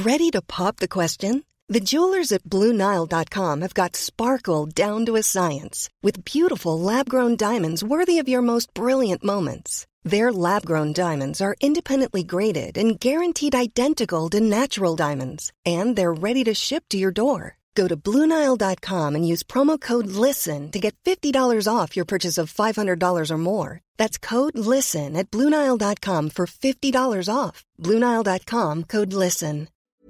Ready to pop the question? The jewelers at BlueNile.com have got sparkle down to a science with beautiful lab-grown diamonds worthy of your most brilliant moments. Their lab-grown diamonds are independently graded and guaranteed identical to natural diamonds, and they're ready to ship to your door. Go to BlueNile.com and use promo code LISTEN to get $50 off your purchase of $500 or more. That's code LISTEN at BlueNile.com for $50 off. BlueNile.com, code LISTEN.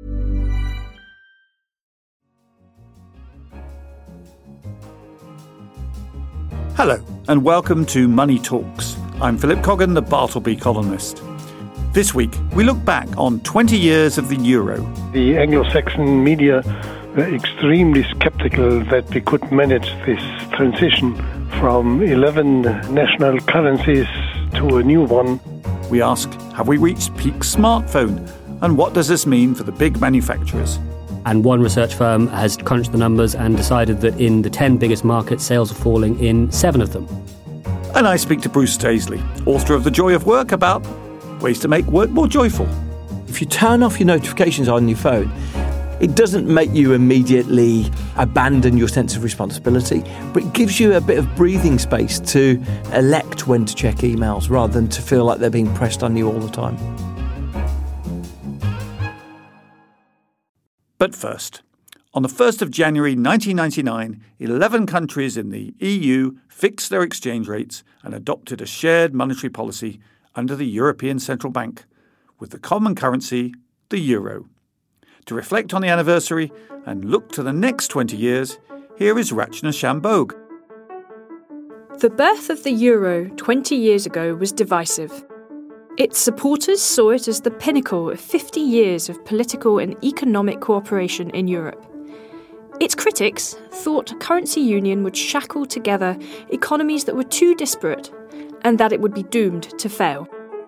Hello, and welcome to Money Talks. I'm Philip Coggan, the Bartleby columnist. This week, we look back on 20 years of the euro. The Anglo-Saxon media were extremely skeptical that we could manage this transition from 11 national currencies to a new one. We ask, have we reached peak smartphone? And what does this mean for the big manufacturers? And one research firm has crunched the numbers and decided that in the 10 biggest markets, sales are falling in 7 of them. And I speak to Bruce Daisley, author of The Joy of Work, about ways to make work more joyful. If you turn off your notifications on your phone, it doesn't make you immediately abandon your sense of responsibility, but it gives you a bit of breathing space to elect when to check emails rather than to feel like they're being pressed on you all the time. But first, on the 1st of January 1999, 11 countries in the EU fixed their exchange rates and adopted a shared monetary policy under the European Central Bank, with the common currency, the euro. To reflect on the anniversary and look to the next 20 years, here is Rachna Shanbhogue. The birth of the euro 20 years ago was divisive. Its supporters saw it as the pinnacle of 50 years of political and economic cooperation in Europe. Its critics thought a currency union would shackle together economies that were too disparate and that it would be doomed to fail.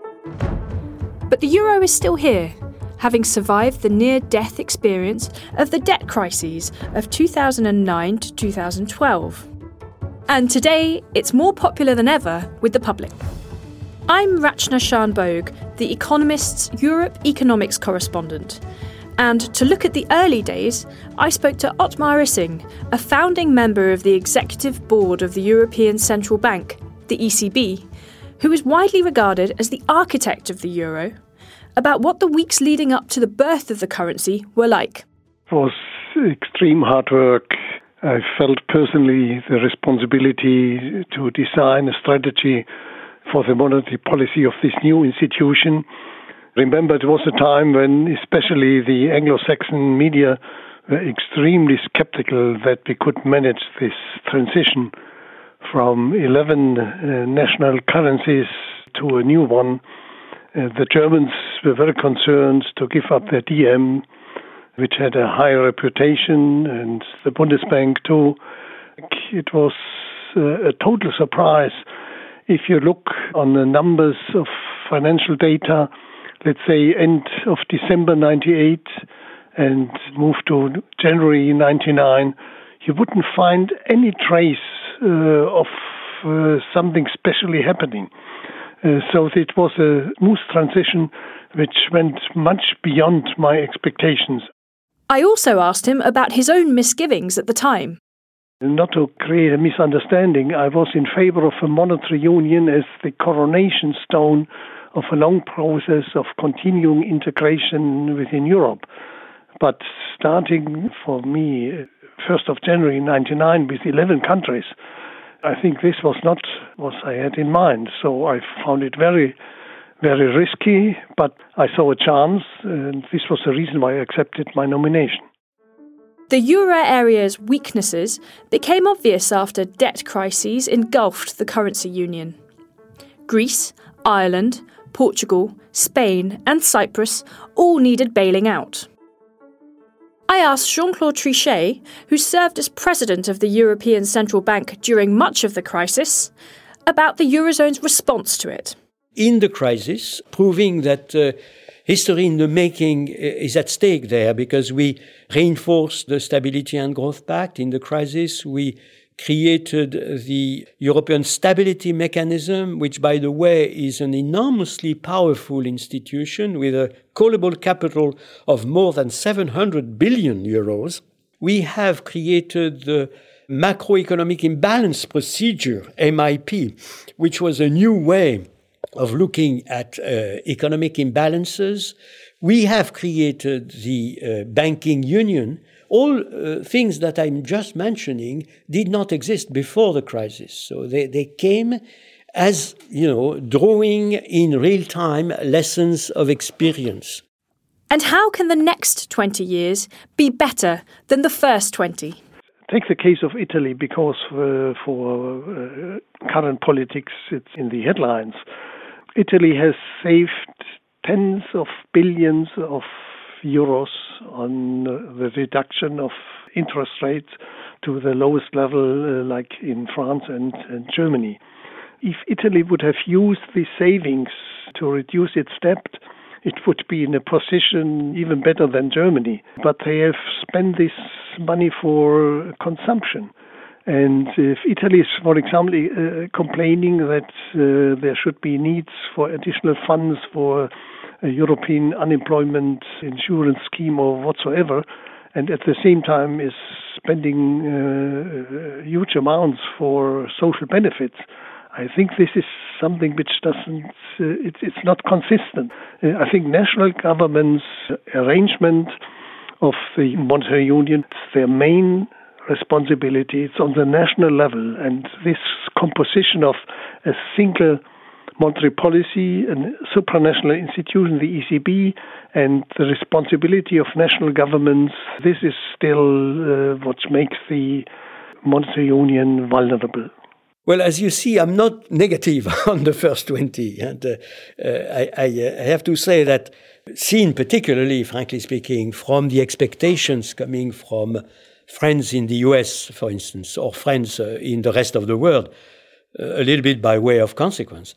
But the euro is still here, having survived the near-death experience of the debt crises of 2009 to 2012. And today, it's more popular than ever with the public. I'm Rachna Shanbhogue, The Economist's Europe economics correspondent. And to look at the early days, I spoke to Otmar Issing, a founding member of the executive board of the European Central Bank, the ECB, who is widely regarded as the architect of the euro, about what the weeks leading up to the birth of the currency were like. It was extreme hard work. I felt personally the responsibility to design a strategy for the monetary policy of this new institution. Remember, it was a time when especially the Anglo-Saxon media were extremely skeptical that we could manage this transition from 11 national currencies to a new one. The Germans were very concerned to give up their DM, which had a high reputation, and the Bundesbank too. It was a total surprise. If you look on the numbers of financial data, let's say end of December 98 and move to January 99, you wouldn't find any trace of something specially happening. So it was a smooth transition which went much beyond my expectations. I also asked him about his own misgivings at the time. Not to create a misunderstanding, I was in favor of a monetary union as the coronation stone of a long process of continuing integration within Europe. But starting for me, 1st of January 1999 with 11 countries, I think this was not what I had in mind. So I found it very, very risky, but I saw a chance, and this was the reason why I accepted my nomination. The euro area's weaknesses became obvious after debt crises engulfed the currency union. Greece, Ireland, Portugal, Spain and Cyprus all needed bailing out. I asked Jean-Claude Trichet, who served as president of the European Central Bank during much of the crisis, about the Eurozone's response to it. In the crisis, proving that history in the making is at stake there, because we reinforced the Stability and Growth Pact in the crisis, we created the European Stability Mechanism, which, by the way, is an enormously powerful institution with a callable capital of more than 700 billion euros. We have created the Macroeconomic Imbalance Procedure, MIP, which was a new way of looking at economic imbalances. We have created the banking union. All things that I'm just mentioning did not exist before the crisis. So they came as, drawing in real time lessons of experience. And how can the next 20 years be better than the first 20? Take the case of Italy, because for current politics, it's in the headlines. Italy has saved tens of billions of euros on the reduction of interest rates to the lowest level, like in France and Germany. If Italy would have used these savings to reduce its debt, it would be in a position even better than Germany. But they have spent this money for consumption. And if Italy is, for example, complaining that there should be needs for additional funds for a European unemployment insurance scheme or whatsoever, and at the same time is spending huge amounts for social benefits, I think this is something which it's not consistent. I think national governments' arrangement of the monetary union, it's their main responsibility. It's on the national level, and this composition of a single monetary policy and supranational institution, the ECB, and the responsibility of national governments, this is still what makes the monetary union vulnerable. Well, as you see, I'm not negative on the first 20. And I have to say that, seen particularly, frankly speaking, from the expectations coming from friends in the US, for instance, or friends in the rest of the world, a little bit by way of consequence.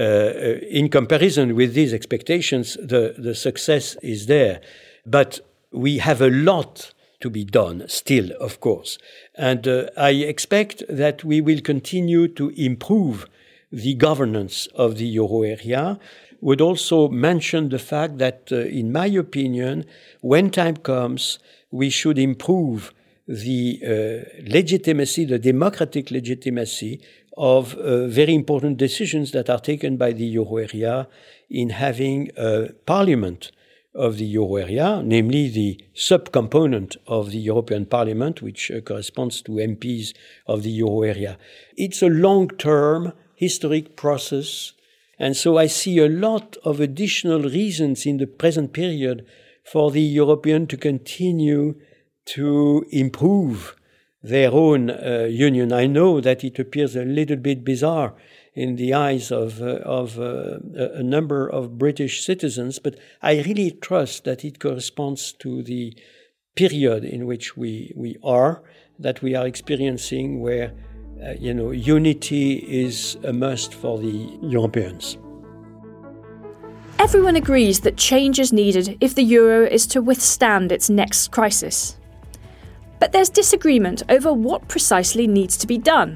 In comparison with these expectations, the success is there. But we have a lot to be done still, of course. And I expect that we will continue to improve the governance of the euro area. Would also mention the fact that, in my opinion, when time comes, we should improve the legitimacy, the democratic legitimacy of very important decisions that are taken by the euro area in having a parliament of the euro area, namely the subcomponent of the European Parliament, which corresponds to MPs of the euro area. It's a long-term historic process, and so I see a lot of additional reasons in the present period for the European to continue to improve their own union. I know that it appears a little bit bizarre in the eyes of a number of British citizens, but I really trust that it corresponds to the period in which we are experiencing, where unity is a must for the Europeans. Everyone agrees that change is needed if the euro is to withstand its next crisis. But there's disagreement over what precisely needs to be done.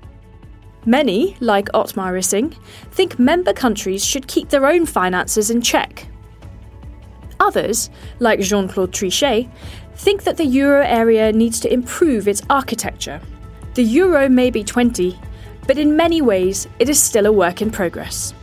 Many, like Ottmar Issing, think member countries should keep their own finances in check. Others, like Jean-Claude Trichet, think that the euro area needs to improve its architecture. The euro may be 20, but in many ways it is still a work in progress.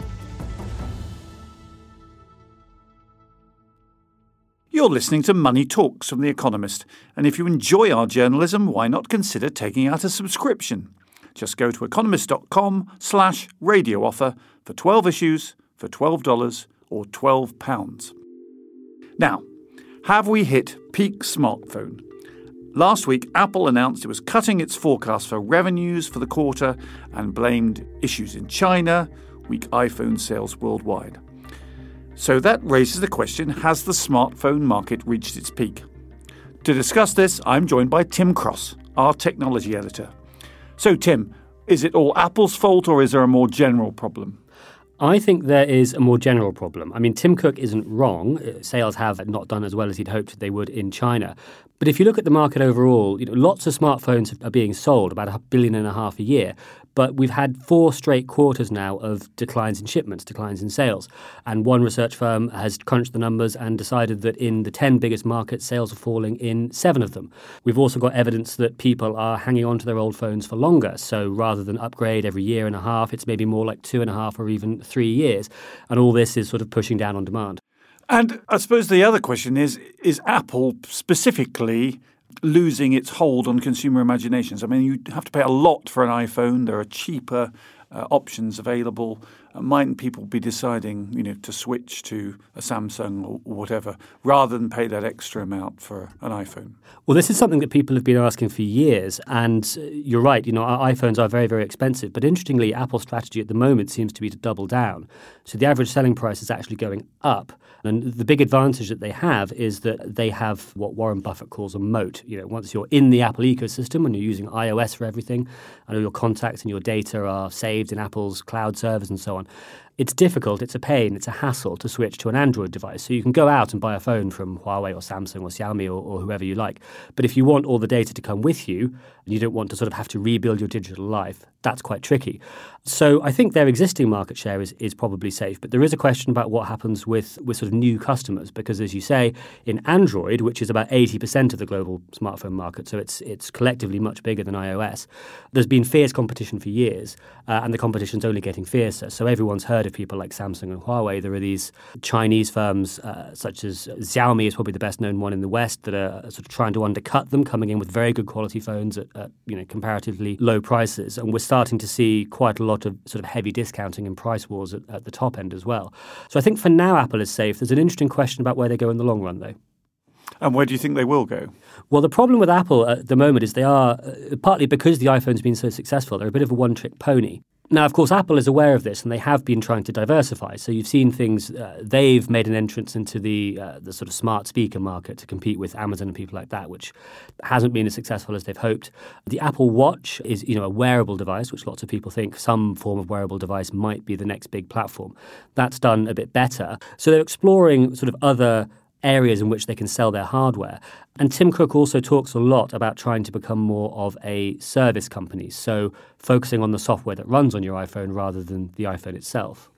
You're listening to Money Talks from The Economist, and if you enjoy our journalism, why not consider taking out a subscription? Just go to economist.com/radio offer for 12 issues for $12 or £12. Now, have we hit peak smartphone? Last week, Apple announced it was cutting its forecast for revenues for the quarter and blamed issues in China, weak iPhone sales worldwide. So that raises the question, has the smartphone market reached its peak? To discuss this, I'm joined by Tim Cross, our technology editor. So, Tim, is it all Apple's fault or is there a more general problem? I think there is a more general problem. I mean, Tim Cook isn't wrong. Sales have not done as well as he'd hoped they would in China. But if you look at the market overall, lots of smartphones are being sold, about 1.5 billion a year. But we've had 4 straight quarters now of declines in shipments, declines in sales. And one research firm has crunched the numbers and decided that in the 10 biggest markets, sales are falling in 7 of them. We've also got evidence that people are hanging on to their old phones for longer. So rather than upgrade every year and a half, it's maybe more like 2.5 or even 3 years. And all this is sort of pushing down on demand. And I suppose the other question is Apple specifically losing its hold on consumer imaginations? I mean, you have to pay a lot for an iPhone. There are cheaper options available. Mightn't people be deciding, to switch to a Samsung or whatever, rather than pay that extra amount for an iPhone? Well, this is something that people have been asking for years. And you're right, our iPhones are very, very expensive. But interestingly, Apple's strategy at the moment seems to be to double down. So the average selling price is actually going up. And the big advantage that they have is that they have what Warren Buffett calls a moat. Once you're in the Apple ecosystem and you're using iOS for everything, and all your contacts and your data are saved in Apple's cloud servers and so on, it's difficult, it's a pain, it's a hassle to switch to an Android device. So you can go out and buy a phone from Huawei or Samsung or Xiaomi or whoever you like. But if you want all the data to come with you, and you don't want to sort of have to rebuild your digital life, that's quite tricky. So I think their existing market share is probably safe. But there is a question about what happens with sort of new customers. Because as you say, in Android, which is about 80% of the global smartphone market, so it's collectively much bigger than iOS, there's been fierce competition for years, and the competition's only getting fiercer. So everyone's heard of people like Samsung and Huawei. There are these Chinese firms such as Xiaomi is probably the best known one in the West that are sort of trying to undercut them, coming in with very good quality phones at comparatively low prices. And we're starting to see quite a lot of sort of heavy discounting and price wars at the top end as well. So I think for now Apple is safe. There's an interesting question about where they go in the long run, though. And where do you think they will go? Well, the problem with Apple at the moment is they are, partly because the iPhone's been so successful, they're a bit of a one-trick pony. Now, of course, Apple is aware of this and they have been trying to diversify. So you've seen things, they've made an entrance into the sort of smart speaker market to compete with Amazon and people like that, which hasn't been as successful as they've hoped. The Apple Watch is, a wearable device, which lots of people think some form of wearable device might be the next big platform. That's done a bit better. So they're exploring sort of other areas in which they can sell their hardware. And Tim Cook also talks a lot about trying to become more of a service company, so focusing on the software that runs on your iPhone rather than the iPhone itself.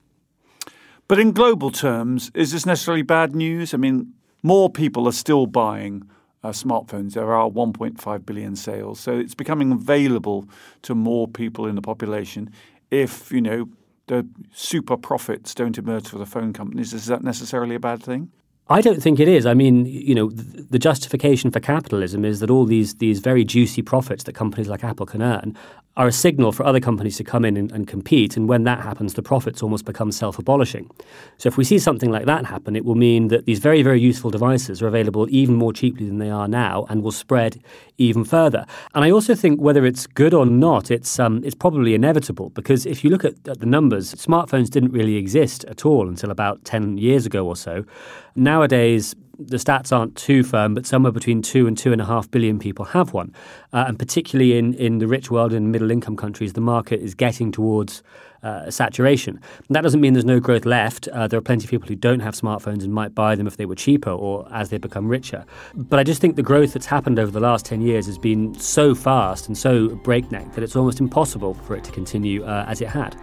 But in global terms, is this necessarily bad news? I mean, more people are still buying smartphones. There are 1.5 billion sales, so it's becoming available to more people in the population. If, the super profits don't emerge for the phone companies, is that necessarily a bad thing? I don't think it is. I mean, the justification for capitalism is that all these very juicy profits that companies like Apple can earn are a signal for other companies to come in and compete. And when that happens, the profits almost become self-abolishing. So if we see something like that happen, it will mean that these very, very useful devices are available even more cheaply than they are now and will spread even further. And I also think whether it's good or not, it's probably inevitable, because if you look at the numbers, smartphones didn't really exist at all until about 10 years ago or so. Nowadays, the stats aren't too firm, but somewhere between 2 and 2.5 billion people have one. And particularly in the rich world and middle-income countries, the market is getting towards saturation. And that doesn't mean there's no growth left. There are plenty of people who don't have smartphones and might buy them if they were cheaper or as they become richer. But I just think the growth that's happened over the last 10 years has been so fast and so breakneck that it's almost impossible for it to continue as it had.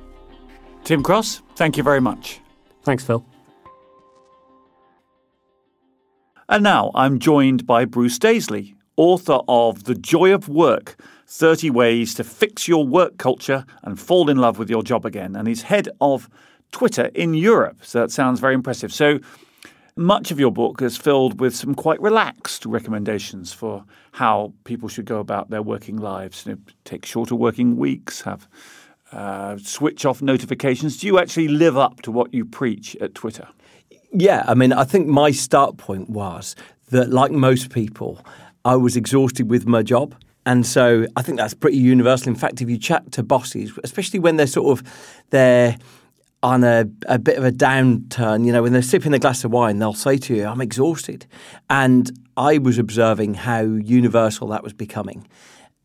Tim Cross, thank you very much. Thanks, Phil. And now I'm joined by Bruce Daisley, author of The Joy of Work, 30 Ways to Fix Your Work Culture and Fall in Love with Your Job Again. And he's head of Twitter in Europe. So that sounds very impressive. So much of your book is filled with some quite relaxed recommendations for how people should go about their working lives. Take shorter working weeks, have switch off notifications. Do you actually live up to what you preach at Twitter? Yeah, I mean, I think my start point was that, like most people, I was exhausted with my job. And so I think that's pretty universal. In fact, if you chat to bosses, especially when they're on a bit of a downturn, when they're sipping a glass of wine, they'll say to you, I'm exhausted. And I was observing how universal that was becoming.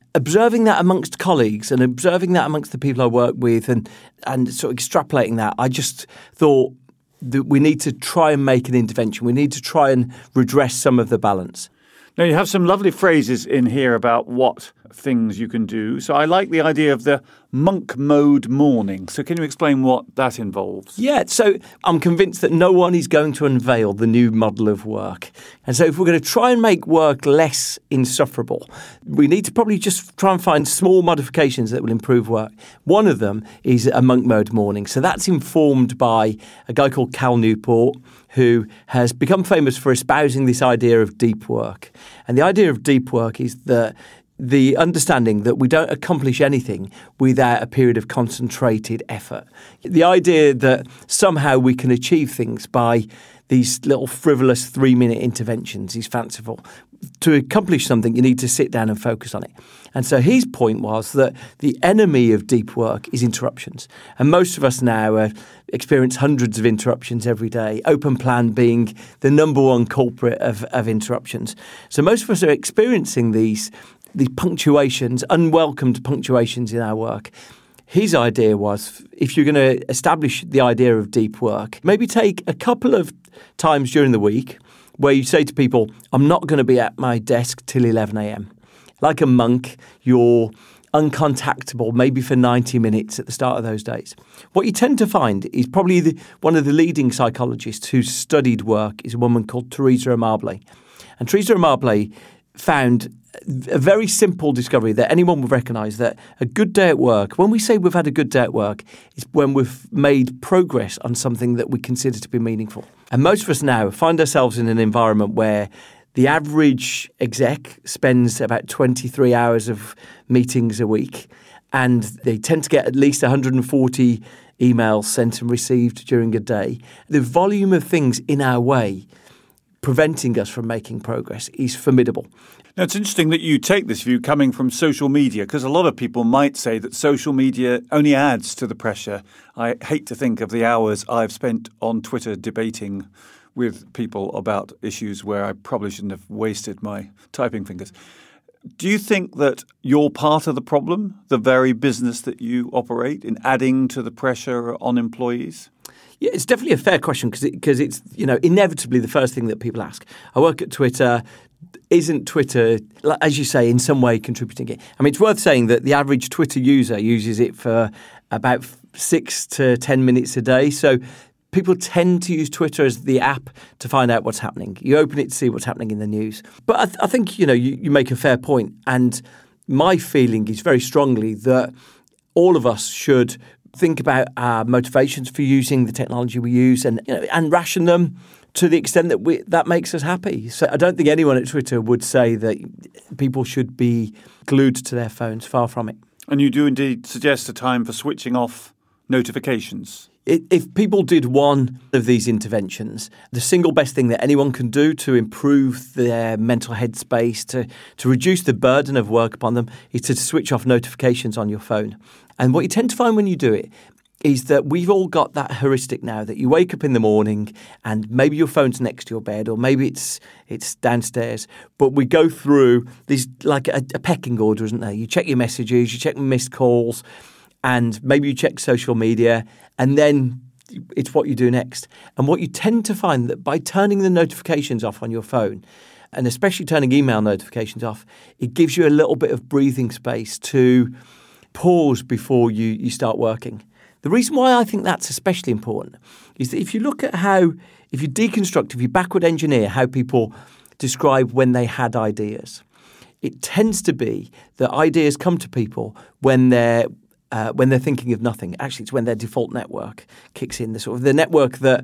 observing that amongst colleagues and observing that amongst the people I work with and sort of extrapolating that, I just thought that we need to try and make an intervention. We need to try and redress some of the balance. Now, you have some lovely phrases in here about what things you can do. So I like the idea of the monk mode morning. So can you explain what that involves? Yeah, so I'm convinced that no one is going to unveil the new model of work. And so if we're going to try and make work less insufferable, we need to probably just try and find small modifications that will improve work. One of them is a monk mode morning. So that's informed by a guy called Cal Newport, who has become famous for espousing this idea of deep work. And the idea of deep work is that the understanding that we don't accomplish anything without a period of concentrated effort. The idea that somehow we can achieve things by these little frivolous 3-minute interventions is fanciful. To accomplish something, you need to sit down and focus on it. And so his point was that the enemy of deep work is interruptions. And most of us now experience hundreds of interruptions every day, open plan being the number one culprit of interruptions. So most of us are experiencing these punctuations, unwelcomed punctuations in our work. His idea was, if you're going to establish the idea of deep work, maybe take a couple of times during the week where you say to people, I'm not going to be at my desk till 11 a.m. Like a monk, you're uncontactable, maybe for 90 minutes at the start of those days. What you tend to find is probably one of the leading psychologists who's studied work is a woman called Teresa Amabile. And Teresa Amabile found a very simple discovery that anyone would recognise, that a good day at work, when we say we've had a good day at work, is when we've made progress on something that we consider to be meaningful. And most of us now find ourselves in an environment where the average exec spends about 23 hours of meetings a week, and they tend to get at least 140 emails sent and received during a day. The volume of things in our way preventing us from making progress is formidable. Now, it's interesting that you take this view coming from social media, because a lot of people might say that social media only adds to the pressure. I hate to think of the hours I've spent on Twitter debating with people about issues where I probably shouldn't have wasted my typing fingers. Do you think that you're part of the problem, the very business that you operate, in adding to the pressure on employees? Yeah, it's definitely a fair question because it's inevitably the first thing that people ask. I work at Twitter. Isn't Twitter, as you say, in some way contributing it? I mean, it's worth saying that the average Twitter user uses it for about 6 to 10 minutes a day. So people tend to use Twitter as the app to find out what's happening. You open it to see what's happening in the news. But I think, you make a fair point. And my feeling is very strongly that all of us should think about our motivations for using the technology we use and ration them to the extent that that makes us happy. So I don't think anyone at Twitter would say that people should be glued to their phones. Far from it. And you do indeed suggest a time for switching off notifications. If people did one of these interventions, the single best thing that anyone can do to improve their mental headspace, to reduce the burden of work upon them, is to switch off notifications on your phone. And what you tend to find when you do it is that we've all got that heuristic now that you wake up in the morning and maybe your phone's next to your bed or maybe it's downstairs. But we go through these like a pecking order, isn't there? You check your messages, you check missed calls, and maybe you check social media, and then it's what you do next. And what you tend to find that by turning the notifications off on your phone, and especially turning email notifications off, it gives you a little bit of breathing space to pause before you start working. The reason why I think that's especially important is that if you look at if you deconstruct, if you backward engineer how people describe when they had ideas, it tends to be that ideas come to people when they're thinking of nothing. Actually, it's when their default network kicks in, the network that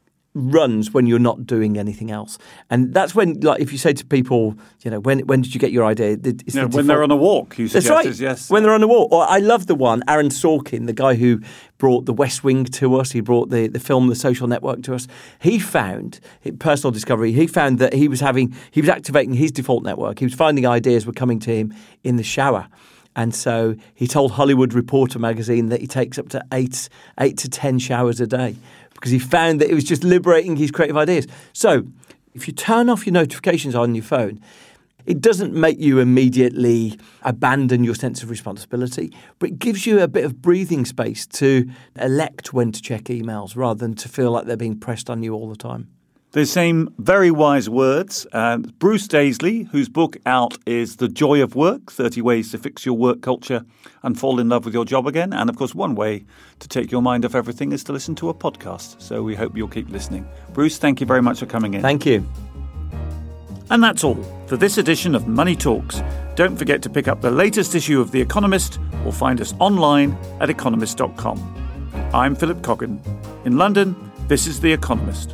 runs when you're not doing anything else. And that's when, like, if you say to people, when did you get your idea? It's when they're on a walk, you suggest. That's right. Yes. When they're on a walk. Or I love the one, Aaron Sorkin, the guy who brought The West Wing to us. He brought the film The Social Network to us. He found, personal discovery, he found that he was activating his default network. He was finding ideas were coming to him in the shower. And so he told Hollywood Reporter magazine that he takes up to 8 to 10 showers a day because he found that it was just liberating his creative ideas. So if you turn off your notifications on your phone, It doesn't make you immediately abandon your sense of responsibility, but it gives you a bit of breathing space to elect when to check emails rather than to feel like they're being pressed on you all the time. The same very wise words. Bruce Daisley, whose book out is The Joy of Work, 30 Ways to Fix Your Work Culture and Fall in Love with Your Job Again. And of course, one way to take your mind off everything is to listen to a podcast. So we hope you'll keep listening. Bruce, thank you very much for coming in. Thank you. And that's all for this edition of Money Talks. Don't forget to pick up the latest issue of The Economist or find us online at economist.com. I'm Philip Coggan. In London, this is The Economist.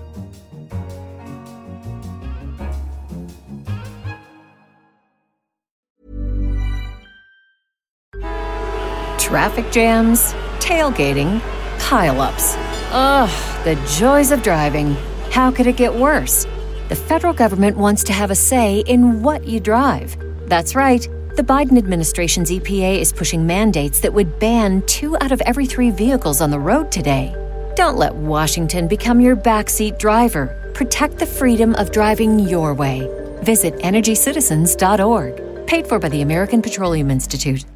Traffic jams, tailgating, pile-ups. Ugh, the joys of driving. How could it get worse? The federal government wants to have a say in what you drive. That's right. The Biden administration's EPA is pushing mandates that would ban 2 out of every 3 vehicles on the road today. Don't let Washington become your backseat driver. Protect the freedom of driving your way. Visit EnergyCitizens.org. Paid for by the American Petroleum Institute.